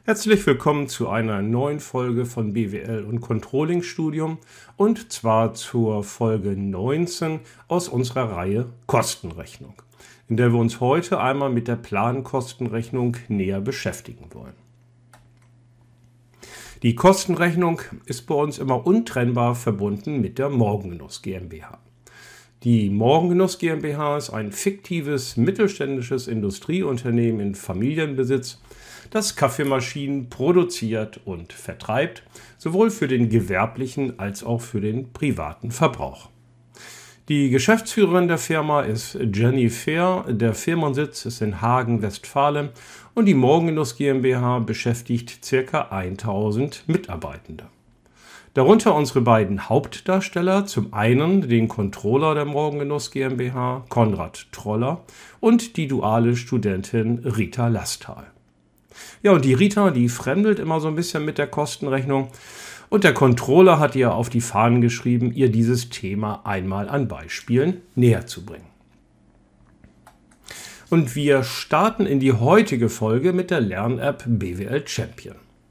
Herzlich willkommen zu einer neuen Folge von BWL und Controlling Studium und zwar zur Folge 19 aus unserer Reihe Kostenrechnung, in der wir uns heute einmal mit der Plankostenrechnung näher beschäftigen wollen. Die Kostenrechnung ist bei uns immer untrennbar verbunden mit der Morgengenuss GmbH. Die Morgengenuss GmbH ist ein fiktives mittelständisches Industrieunternehmen in Familienbesitz, das Kaffeemaschinen produziert und vertreibt, sowohl für den gewerblichen als auch für den privaten Verbrauch. Die Geschäftsführerin der Firma ist Jenny Fehr, der Firmensitz ist in Hagen, Westfalen und die Morgengenuss GmbH beschäftigt ca. 1000 Mitarbeitende. Darunter unsere beiden Hauptdarsteller, zum einen den Controller der Morgengenuss GmbH, Konrad Troller, und die duale Studentin Rita Lastal. Ja, und die Rita, die fremdelt immer so ein bisschen mit der Kostenrechnung und der Controller hat ihr auf die Fahnen geschrieben, ihr dieses Thema einmal an Beispielen näher zu bringen. Und wir starten in die heutige Folge mit der Lern-App BWL Champion.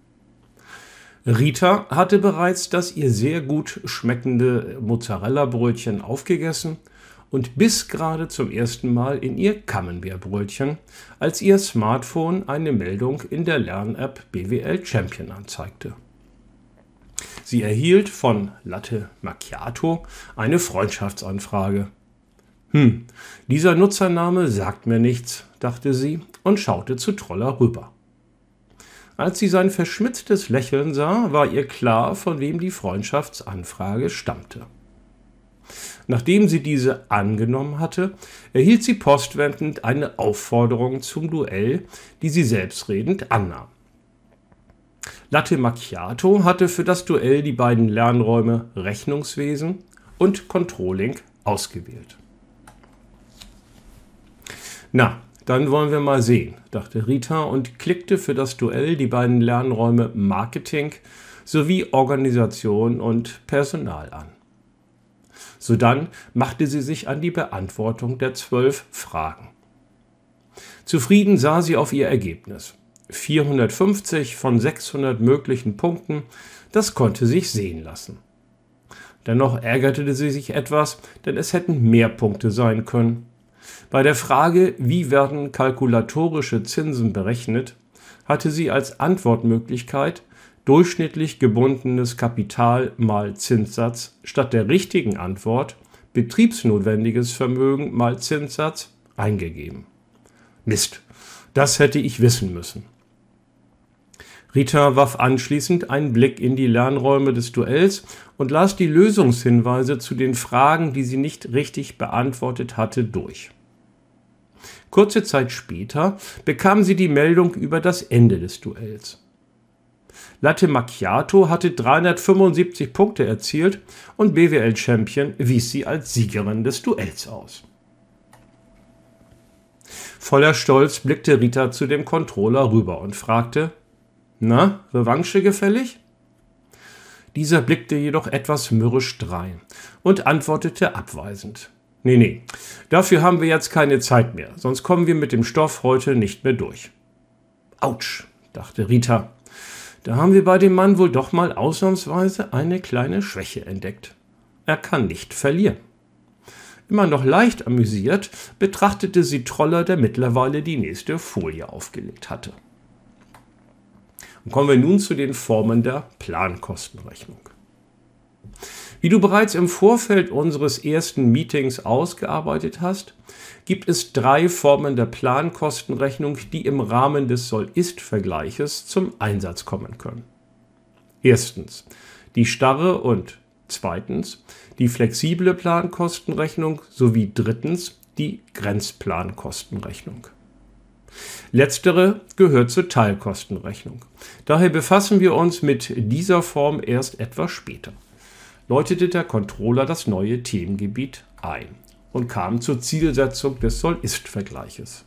Rita hatte bereits das ihr sehr gut schmeckende Mozzarella-Brötchen aufgegessen und biss gerade zum ersten Mal in ihr Camembert-Brötchen, als ihr Smartphone eine Meldung in der Lern-App BWL Champion anzeigte. Sie erhielt von Latte Macchiato eine Freundschaftsanfrage. Dieser Nutzername sagt mir nichts, dachte sie und schaute zu Troller rüber. Als sie sein verschmitztes Lächeln sah, war ihr klar, von wem die Freundschaftsanfrage stammte. Nachdem sie diese angenommen hatte, erhielt sie postwendend eine Aufforderung zum Duell, die sie selbstredend annahm. Latte Macchiato hatte für das Duell die beiden Lernräume Rechnungswesen und Controlling ausgewählt. Na, dann wollen wir mal sehen, dachte Rita und klickte für das Duell die beiden Lernräume Marketing sowie Organisation und Personal an. Sodann machte sie sich an die Beantwortung der 12 Fragen. Zufrieden sah sie auf ihr Ergebnis. 450 von 600 möglichen Punkten, das konnte sich sehen lassen. Dennoch ärgerte sie sich etwas, denn es hätten mehr Punkte sein können. Bei der Frage, wie werden kalkulatorische Zinsen berechnet, hatte sie als Antwortmöglichkeit durchschnittlich gebundenes Kapital mal Zinssatz statt der richtigen Antwort betriebsnotwendiges Vermögen mal Zinssatz eingegeben. Mist, das hätte ich wissen müssen. Rita warf anschließend einen Blick in die Lernräume des Duells und las die Lösungshinweise zu den Fragen, die sie nicht richtig beantwortet hatte, durch. Kurze Zeit später bekam sie die Meldung über das Ende des Duells. Latte Macchiato hatte 375 Punkte erzielt und BWL Champion wies sie als Siegerin des Duells aus. Voller Stolz blickte Rita zu dem Controller rüber und fragte: Na, Revanche gefällig? Dieser blickte jedoch etwas mürrisch drein und antwortete abweisend: Nee, dafür haben wir jetzt keine Zeit mehr, sonst kommen wir mit dem Stoff heute nicht mehr durch. Autsch, dachte Rita. Da haben wir bei dem Mann wohl doch mal ausnahmsweise eine kleine Schwäche entdeckt. Er kann nicht verlieren. Immer noch leicht amüsiert betrachtete sie Troller, der mittlerweile die nächste Folie aufgelegt hatte. Und kommen wir nun zu den Formen der Plankostenrechnung. Wie du bereits im Vorfeld unseres ersten Meetings ausgearbeitet hast, gibt es 3 Formen der Plankostenrechnung, die im Rahmen des Soll-Ist-Vergleiches zum Einsatz kommen können. Erstens die starre und zweitens die flexible Plankostenrechnung sowie drittens die Grenzplankostenrechnung. Letztere gehört zur Teilkostenrechnung. Daher befassen wir uns mit dieser Form erst etwas später. Läutete der Controller das neue Themengebiet ein und kam zur Zielsetzung des Soll-Ist-Vergleiches.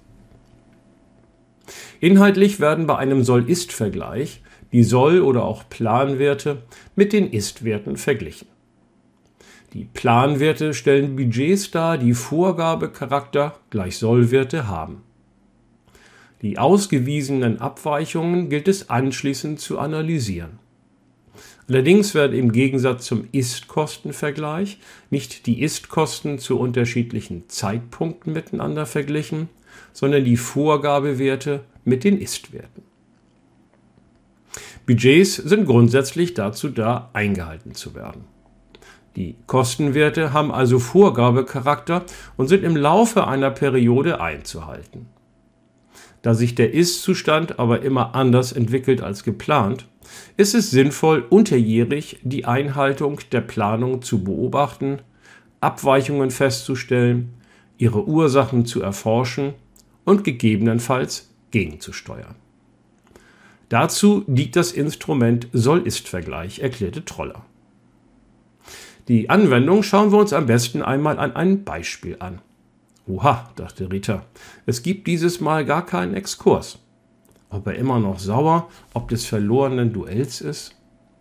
Inhaltlich werden bei einem Soll-Ist-Vergleich die Soll- oder auch Planwerte mit den Ist-Werten verglichen. Die Planwerte stellen Budgets dar, die Vorgabecharakter gleich Sollwerte haben. Die ausgewiesenen Abweichungen gilt es anschließend zu analysieren. Allerdings werden im Gegensatz zum Ist-Kosten-Vergleich nicht die Ist-Kosten zu unterschiedlichen Zeitpunkten miteinander verglichen, sondern die Vorgabewerte mit den Ist-Werten. Budgets sind grundsätzlich dazu da, eingehalten zu werden. Die Kostenwerte haben also Vorgabecharakter und sind im Laufe einer Periode einzuhalten. Da sich der Ist-Zustand aber immer anders entwickelt als geplant, ist es sinnvoll, unterjährig die Einhaltung der Planung zu beobachten, Abweichungen festzustellen, ihre Ursachen zu erforschen und gegebenenfalls gegenzusteuern. Dazu dient das Instrument Soll-Ist-Vergleich, erklärte Troller. Die Anwendung schauen wir uns am besten einmal an einem Beispiel an. Oha, dachte Rita, es gibt dieses Mal gar keinen Exkurs. Ob er immer noch sauer, ob des verlorenen Duells ist?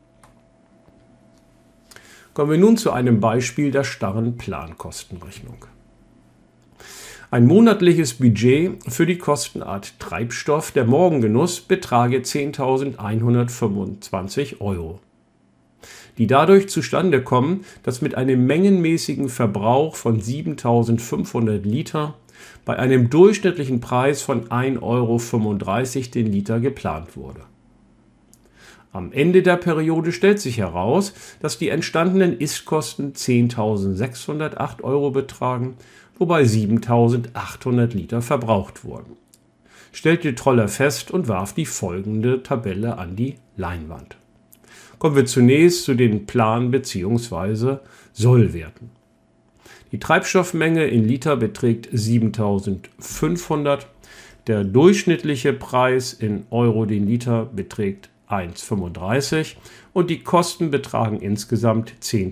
Kommen wir nun zu einem Beispiel der starren Plankostenrechnung. Ein monatliches Budget für die Kostenart Treibstoff der Morgengenuss betrage 10.125 €. Die dadurch zustande kommen, dass mit einem mengenmäßigen Verbrauch von 7.500 Liter bei einem durchschnittlichen Preis von 1,35 € den Liter geplant wurde. Am Ende der Periode stellt sich heraus, dass die entstandenen Ist-Kosten 10.608 € betragen, wobei 7.800 Liter verbraucht wurden. Stellte Troller fest und warf die folgende Tabelle an die Leinwand. Kommen wir zunächst zu den Plan- bzw. Sollwerten. Die Treibstoffmenge in Liter beträgt 7.500, der durchschnittliche Preis in Euro den Liter beträgt 1,35 und die Kosten betragen insgesamt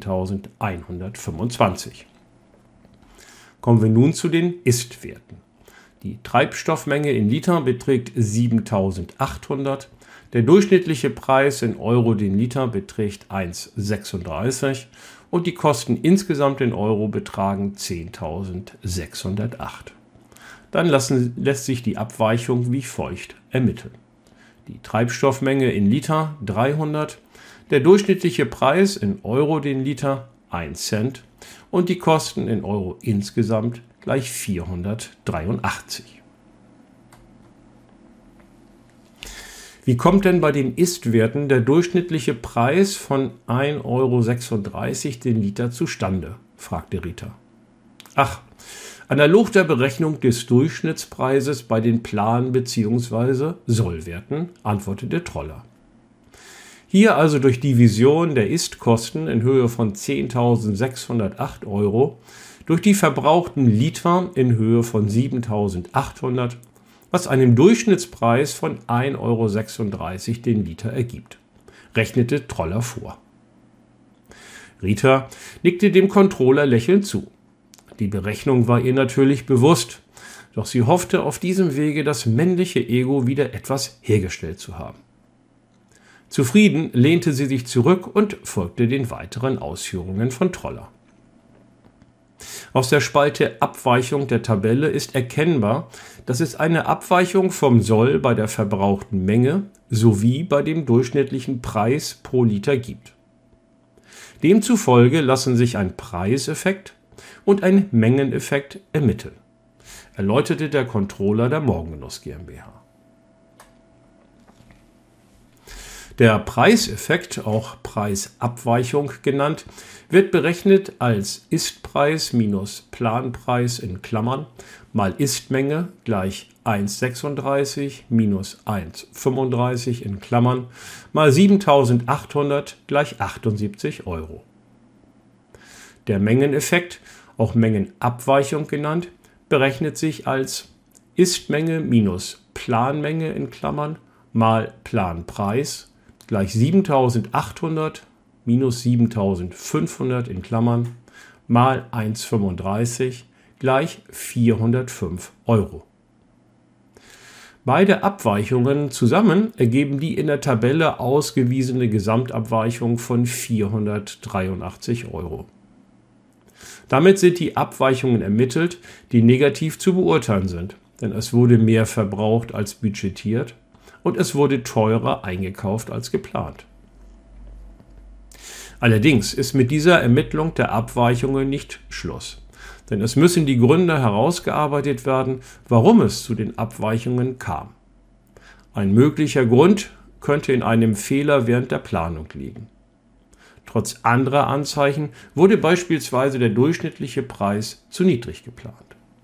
10.125. Kommen wir nun zu den Ist-Werten. Die Treibstoffmenge in Liter beträgt 7.800, der durchschnittliche Preis in Euro den Liter beträgt 1,36 und die Kosten insgesamt in Euro betragen 10.608. Dann lässt sich die Abweichung wie folgt ermitteln. Die Treibstoffmenge in Liter 300, der durchschnittliche Preis in Euro den Liter 1 Cent und die Kosten in Euro insgesamt gleich 483. Wie kommt denn bei den Ist-Werten der durchschnittliche Preis von 1,36 € den Liter zustande? Fragte Rita. Ach, analog der Berechnung des Durchschnittspreises bei den Plan- bzw. Sollwerten, antwortete Troller. Hier also durch Division der Ist-Kosten in Höhe von 10.608 € durch die verbrauchten Liter in Höhe von 7.800, was einen Durchschnittspreis von 1,36 € den Liter ergibt, rechnete Troller vor. Rita nickte dem Controller lächelnd zu. Die Berechnung war ihr natürlich bewusst, doch sie hoffte auf diesem Wege das männliche Ego wieder etwas hergestellt zu haben. Zufrieden lehnte sie sich zurück und folgte den weiteren Ausführungen von Troller. Aus der Spalte Abweichung der Tabelle ist erkennbar, dass es eine Abweichung vom Soll bei der verbrauchten Menge sowie bei dem durchschnittlichen Preis pro Liter gibt. Demzufolge lassen sich ein Preiseffekt und ein Mengeneffekt ermitteln, erläuterte der Controller der Morgengenuss GmbH. Der Preiseffekt, auch Preisabweichung genannt, wird berechnet als Istpreis minus Planpreis in Klammern mal Istmenge gleich 1,36 minus 1,35 in Klammern mal 7.800 gleich 78 €. Der Mengeneffekt, auch Mengenabweichung genannt, berechnet sich als Istmenge minus Planmenge in Klammern mal Planpreis gleich 7.800 minus 7.500 in Klammern mal 1,35 gleich 405 €. Beide Abweichungen zusammen ergeben die in der Tabelle ausgewiesene Gesamtabweichung von 483 €. Damit sind die Abweichungen ermittelt, die negativ zu beurteilen sind, denn es wurde mehr verbraucht als budgetiert und es wurde teurer eingekauft als geplant. Allerdings ist mit dieser Ermittlung der Abweichungen nicht Schluss, denn es müssen die Gründe herausgearbeitet werden, warum es zu den Abweichungen kam. Ein möglicher Grund könnte in einem Fehler während der Planung liegen. Trotz anderer Anzeichen wurde beispielsweise der durchschnittliche Preis zu niedrig geplant.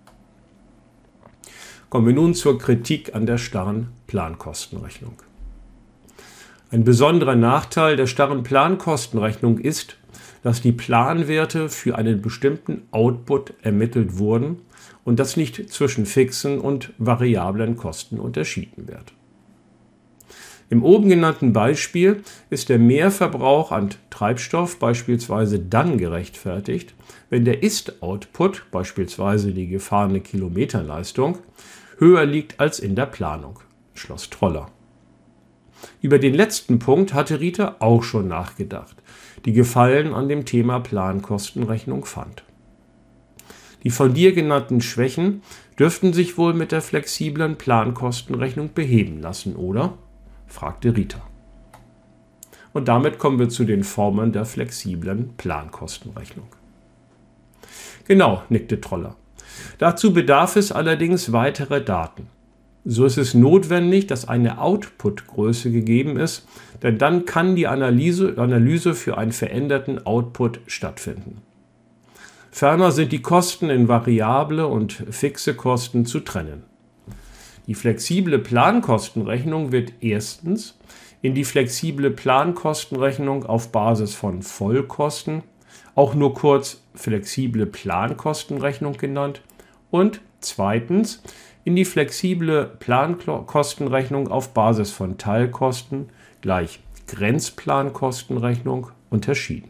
Kommen wir nun zur Kritik an der starren Plankostenrechnung. Ein besonderer Nachteil der starren Plankostenrechnung ist, dass die Planwerte für einen bestimmten Output ermittelt wurden und dass nicht zwischen fixen und variablen Kosten unterschieden wird. Im oben genannten Beispiel ist der Mehrverbrauch an Treibstoff beispielsweise dann gerechtfertigt, wenn der Ist-Output, beispielsweise die gefahrene Kilometerleistung, höher liegt als in der Planung. Schloss Troller. Über den letzten Punkt hatte Rita auch schon nachgedacht, die Gefallen an dem Thema Plankostenrechnung fand. Die von dir genannten Schwächen dürften sich wohl mit der flexiblen Plankostenrechnung beheben lassen, oder? Fragte Rita. Und damit kommen wir zu den Formen der flexiblen Plankostenrechnung. Genau, nickte Troller. Dazu bedarf es allerdings weiterer Daten. So ist es notwendig, dass eine Output-Größe gegeben ist, denn dann kann die Analyse für einen veränderten Output stattfinden. Ferner sind die Kosten in variable und fixe Kosten zu trennen. Die flexible Plankostenrechnung wird erstens in die flexible Plankostenrechnung auf Basis von Vollkosten, auch nur kurz flexible Plankostenrechnung genannt, und zweitens in die flexible Plankostenrechnung auf Basis von Teilkosten gleich Grenzplankostenrechnung unterschieden.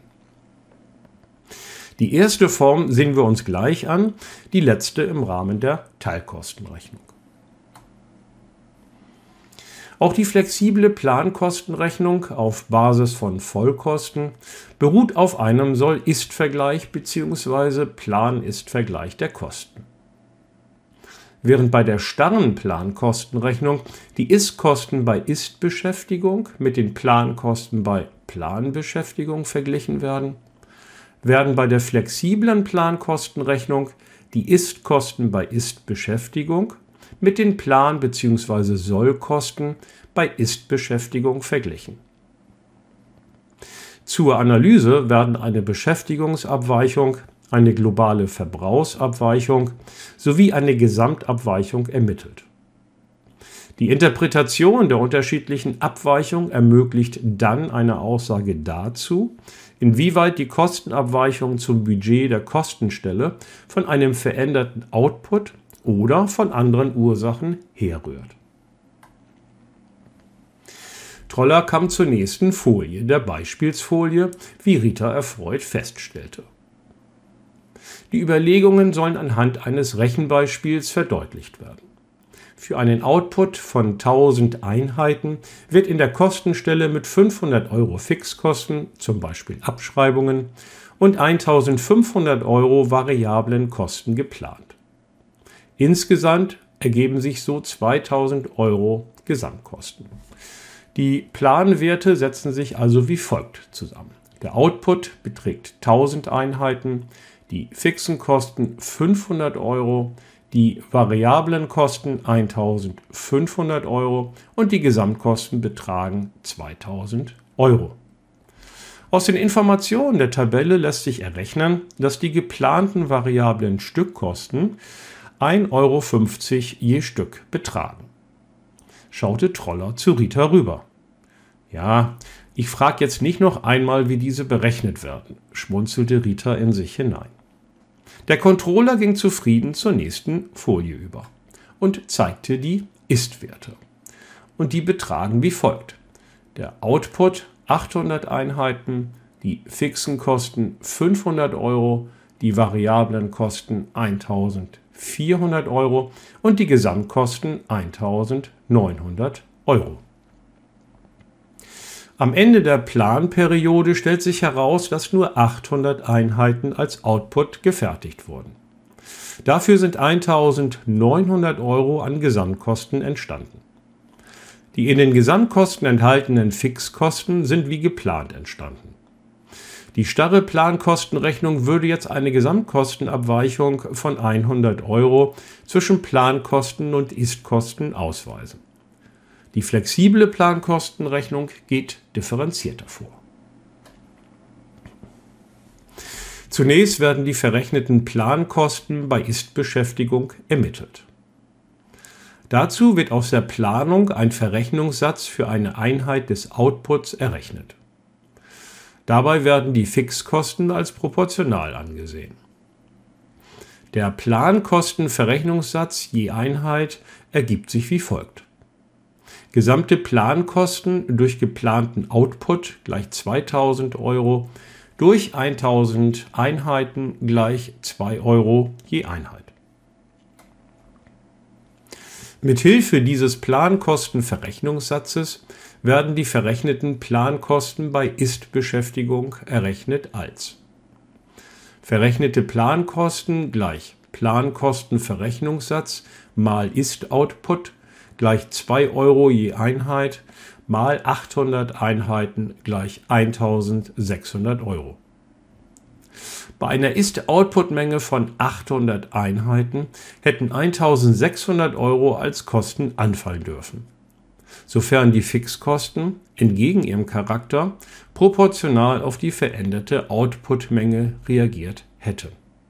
Die erste Form sehen wir uns gleich an, die letzte im Rahmen der Teilkostenrechnung. Auch die flexible Plankostenrechnung auf Basis von Vollkosten beruht auf einem Soll-Ist-Vergleich bzw. Plan-Ist-Vergleich der Kosten. Während bei der starren Plankostenrechnung die Ist-Kosten bei Ist-Beschäftigung mit den Plankosten bei Planbeschäftigung verglichen werden, werden bei der flexiblen Plankostenrechnung die Ist-Kosten bei Ist-Beschäftigung mit den Plan- bzw. Sollkosten bei Ist-Beschäftigung verglichen. Zur Analyse werden eine Beschäftigungsabweichung, eine globale Verbrauchsabweichung sowie eine Gesamtabweichung ermittelt. Die Interpretation der unterschiedlichen Abweichungen ermöglicht dann eine Aussage dazu, inwieweit die Kostenabweichung zum Budget der Kostenstelle von einem veränderten Output oder von anderen Ursachen herrührt. Troller kam zur nächsten Folie, der Beispielsfolie, wie Rita erfreut feststellte. Die Überlegungen sollen anhand eines Rechenbeispiels verdeutlicht werden. Für einen Output von 1000 Einheiten wird in der Kostenstelle mit 500 € Fixkosten, zum Beispiel Abschreibungen, und 1500 € variablen Kosten geplant. Insgesamt ergeben sich so 2000 € Gesamtkosten. Die Planwerte setzen sich also wie folgt zusammen. Der Output beträgt 1000 Einheiten, die fixen Kosten 500 €, die variablen Kosten 1500 € und die Gesamtkosten betragen 2000 €. Aus den Informationen der Tabelle lässt sich errechnen, dass die geplanten variablen Stückkosten 1,50 € je Stück betragen. Schaute Troller zu Rita rüber. Ja, ich frage jetzt nicht noch einmal, wie diese berechnet werden, schmunzelte Rita in sich hinein. Der Controller ging zufrieden zur nächsten Folie über und zeigte die Ist-Werte. Und die betragen wie folgt. Der Output 800 Einheiten, die fixen Kosten 500 €, die variablen Kosten 1400 € und die Gesamtkosten 1900 €. Am Ende der Planperiode stellt sich heraus, dass nur 800 Einheiten als Output gefertigt wurden. Dafür sind 1.900 € an Gesamtkosten entstanden. Die in den Gesamtkosten enthaltenen Fixkosten sind wie geplant entstanden. Die starre Plankostenrechnung würde jetzt eine Gesamtkostenabweichung von 100 € zwischen Plankosten und Istkosten ausweisen. Die flexible Plankostenrechnung geht differenzierter vor. Zunächst werden die verrechneten Plankosten bei Ist-Beschäftigung ermittelt. Dazu wird aus der Planung ein Verrechnungssatz für eine Einheit des Outputs errechnet. Dabei werden die Fixkosten als proportional angesehen. Der Plankostenverrechnungssatz je Einheit ergibt sich wie folgt: Gesamte Plankosten durch geplanten Output gleich 2.000 € durch 1.000 Einheiten gleich 2 € je Einheit. Mithilfe dieses Plankostenverrechnungssatzes werden die verrechneten Plankosten bei Ist-Beschäftigung errechnet als verrechnete Plankosten gleich Plankostenverrechnungssatz mal Ist-Output gleich 2 € je Einheit mal 800 Einheiten gleich 1.600 €. Bei einer Ist-Output-Menge von 800 Einheiten hätten 1.600 € als Kosten anfallen dürfen, sofern die Fixkosten entgegen ihrem Charakter proportional auf die veränderte Output-Menge reagiert hätten.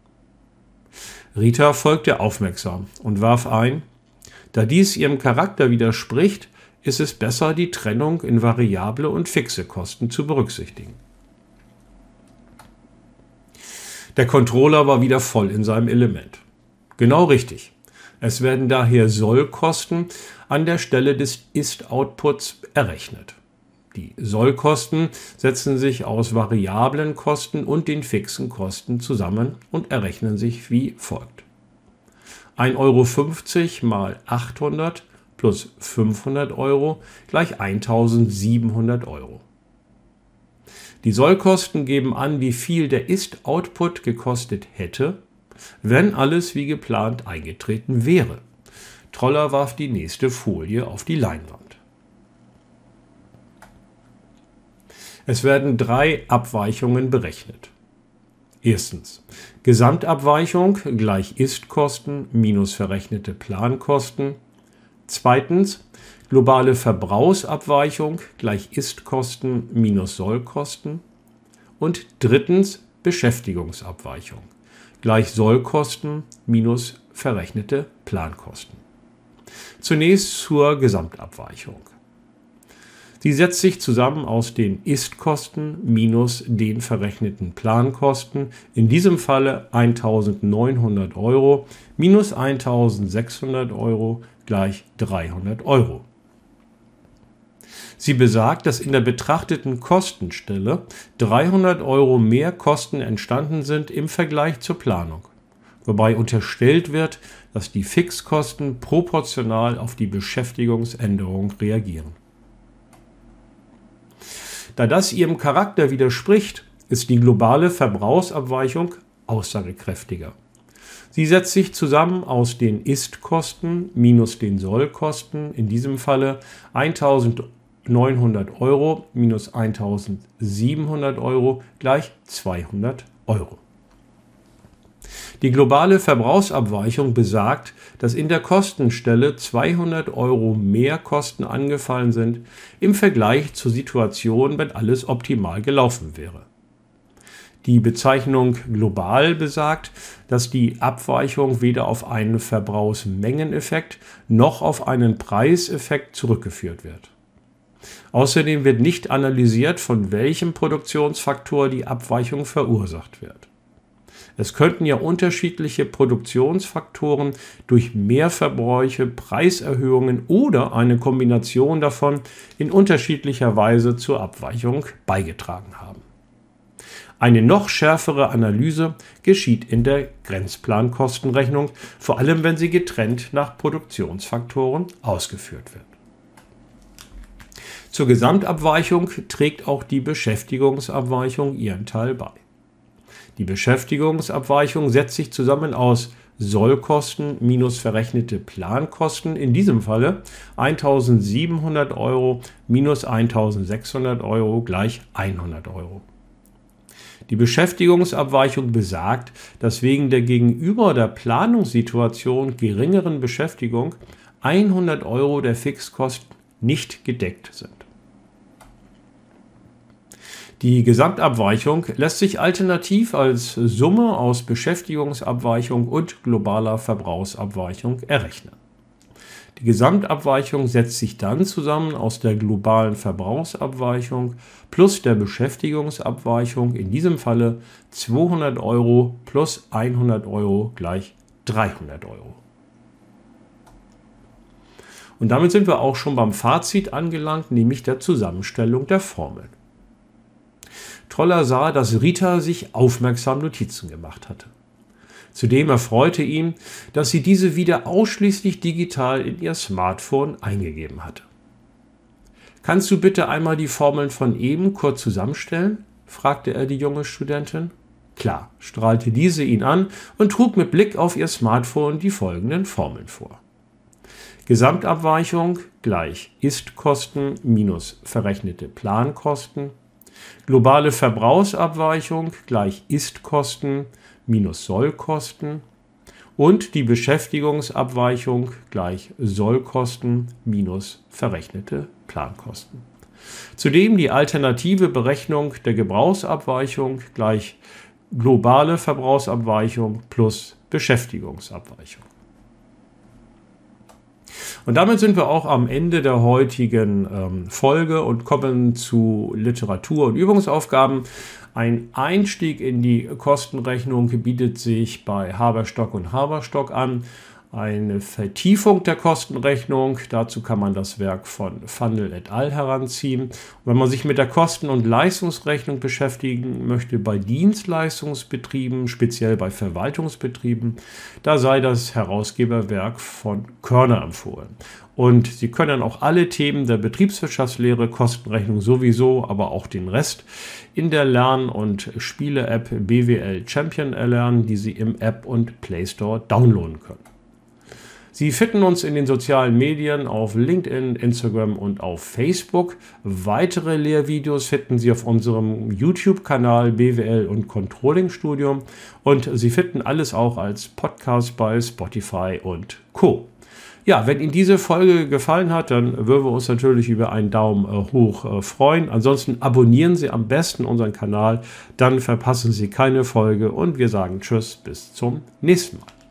Rita folgte aufmerksam und warf ein: Da dies ihrem Charakter widerspricht, ist es besser, die Trennung in variable und fixe Kosten zu berücksichtigen. Der Controller war wieder voll in seinem Element. Genau richtig. Es werden daher Sollkosten an der Stelle des Ist-Outputs errechnet. Die Sollkosten setzen sich aus variablen Kosten und den fixen Kosten zusammen und errechnen sich wie folgt: 1,50 € mal 800 plus 500 € gleich 1.700 €. Die Sollkosten geben an, wie viel der Ist-Output gekostet hätte, wenn alles wie geplant eingetreten wäre. Troller warf die nächste Folie auf die Leinwand. Es werden 3 Abweichungen berechnet. Erstens: Gesamtabweichung gleich Ist-Kosten minus verrechnete Plankosten. Zweitens: globale Verbrauchsabweichung gleich Ist-Kosten minus Sollkosten. Und drittens: Beschäftigungsabweichung gleich Sollkosten minus verrechnete Plankosten. Zunächst zur Gesamtabweichung. Sie setzt sich zusammen aus den Ist-Kosten minus den verrechneten Plankosten, in diesem Falle 1.900 € minus 1.600 € gleich 300 €. Sie besagt, dass in der betrachteten Kostenstelle 300 € mehr Kosten entstanden sind im Vergleich zur Planung, wobei unterstellt wird, dass die Fixkosten proportional auf die Beschäftigungsänderung reagieren. Da das ihrem Charakter widerspricht, ist die globale Verbrauchsabweichung aussagekräftiger. Sie setzt sich zusammen aus den Ist-Kosten minus den Sollkosten, in diesem Falle 1.900 € minus 1.700 € gleich 200 €. Die globale Verbrauchsabweichung besagt, dass in der Kostenstelle 200 € mehr Kosten angefallen sind im Vergleich zur Situation, wenn alles optimal gelaufen wäre. Die Bezeichnung global besagt, dass die Abweichung weder auf einen Verbrauchsmengeneffekt noch auf einen Preiseffekt zurückgeführt wird. Außerdem wird nicht analysiert, von welchem Produktionsfaktor die Abweichung verursacht wird. Es könnten ja unterschiedliche Produktionsfaktoren durch Mehrverbräuche, Preiserhöhungen oder eine Kombination davon in unterschiedlicher Weise zur Abweichung beigetragen haben. Eine noch schärfere Analyse geschieht in der Grenzplankostenrechnung, vor allem wenn sie getrennt nach Produktionsfaktoren ausgeführt wird. Zur Gesamtabweichung trägt auch die Beschäftigungsabweichung ihren Teil bei. Die Beschäftigungsabweichung setzt sich zusammen aus Sollkosten minus verrechnete Plankosten, in diesem Falle 1.700 Euro minus 1.600 Euro gleich 100 Euro. Die Beschäftigungsabweichung besagt, dass wegen der gegenüber der Planungssituation geringeren Beschäftigung 100 Euro der Fixkosten nicht gedeckt sind. Die Gesamtabweichung lässt sich alternativ als Summe aus Beschäftigungsabweichung und globaler Verbrauchsabweichung errechnen. Die Gesamtabweichung setzt sich dann zusammen aus der globalen Verbrauchsabweichung plus der Beschäftigungsabweichung, in diesem Falle 200 Euro plus 100 Euro gleich 300 Euro. Und damit sind wir auch schon beim Fazit angelangt, nämlich der Zusammenstellung der Formeln. Troller sah, dass Rita sich aufmerksam Notizen gemacht hatte. Zudem erfreute ihn, dass sie diese wieder ausschließlich digital in ihr Smartphone eingegeben hatte. »Kannst du bitte einmal die Formeln von eben kurz zusammenstellen?« fragte er die junge Studentin. »Klar«, strahlte diese ihn an und trug mit Blick auf ihr Smartphone die folgenden Formeln vor. Gesamtabweichung gleich Ist-Kosten minus verrechnete Plankosten. Globale Verbrauchsabweichung gleich Ist-Kosten minus Sollkosten. Und die Beschäftigungsabweichung gleich Sollkosten minus verrechnete Plankosten. Zudem die alternative Berechnung der Gebrauchsabweichung gleich globale Verbrauchsabweichung plus Beschäftigungsabweichung. Und damit sind wir auch am Ende der heutigen Folge und kommen zu Literatur- und Übungsaufgaben. Ein Einstieg in die Kostenrechnung bietet sich bei Haberstock und Haberstock an. Eine Vertiefung der Kostenrechnung, dazu kann man das Werk von Vandel et al. Heranziehen. Und wenn man sich mit der Kosten- und Leistungsrechnung beschäftigen möchte bei Dienstleistungsbetrieben, speziell bei Verwaltungsbetrieben, da sei das Herausgeberwerk von Körner empfohlen. Und Sie können auch alle Themen der Betriebswirtschaftslehre, Kostenrechnung sowieso, aber auch den Rest in der Lern- und Spiele-App BWL Champion erlernen, die Sie im App- und Play Store downloaden können. Sie finden uns in den sozialen Medien auf LinkedIn, Instagram und auf Facebook. Weitere Lehrvideos finden Sie auf unserem YouTube-Kanal BWL und Controlling Studium und Sie finden alles auch als Podcast bei Spotify und Co. Ja, wenn Ihnen diese Folge gefallen hat, dann würden wir uns natürlich über einen Daumen hoch freuen. Ansonsten abonnieren Sie am besten unseren Kanal, dann verpassen Sie keine Folge und wir sagen Tschüss, bis zum nächsten Mal.